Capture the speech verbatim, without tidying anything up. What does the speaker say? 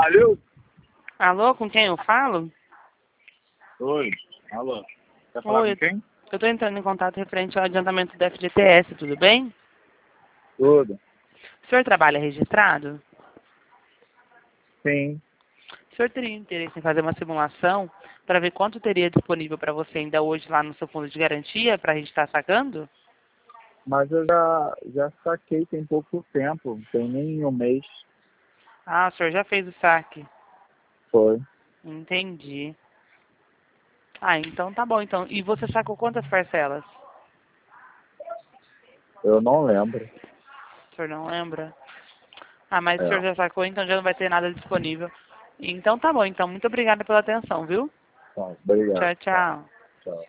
Alô? Alô, com quem eu falo? Oi, alô. Quer falar Oi, com quem? eu estou entrando em contato referente ao adiantamento do F G T S, tudo bem? Tudo. O senhor trabalha registrado? Sim, O senhor teria interesse em fazer uma simulação para ver quanto teria disponível para você ainda hoje lá no seu fundo de garantia para a gente estar sacando? mas eu já, já saquei tem pouco tempo, tem nem um mês. Ah, o senhor já fez o saque. Foi. Entendi. Ah, então tá bom. Então. E você sacou quantas parcelas? Eu não lembro. O senhor não lembra? Ah, mas o É. senhor já sacou, então já não vai ter nada disponível. Então tá bom. Então, muito obrigada pela atenção, viu? Tá, obrigado. Tchau, tchau. Tchau.